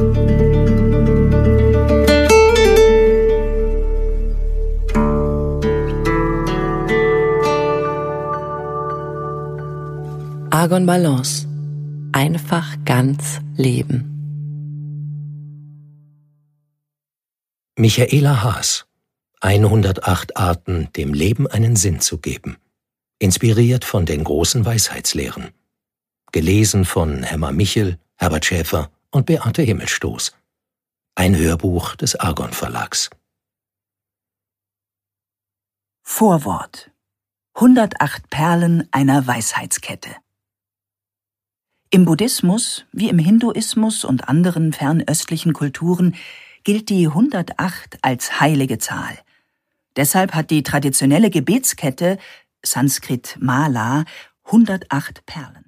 Argon Balance. Einfach ganz leben. Michaela Haas. 108 Arten, dem Leben einen Sinn zu geben. Inspiriert von den großen Weisheitslehren. Gelesen von Hemmer Michel, Herbert Schäfer und Beate Himmelstoß. Ein Hörbuch des Argon Verlags. Vorwort. 108 Perlen einer Weisheitskette. Im Buddhismus, wie im Hinduismus und anderen fernöstlichen Kulturen, gilt die 108 als heilige Zahl. Deshalb hat die traditionelle Gebetskette, Sanskrit Mala, 108 Perlen.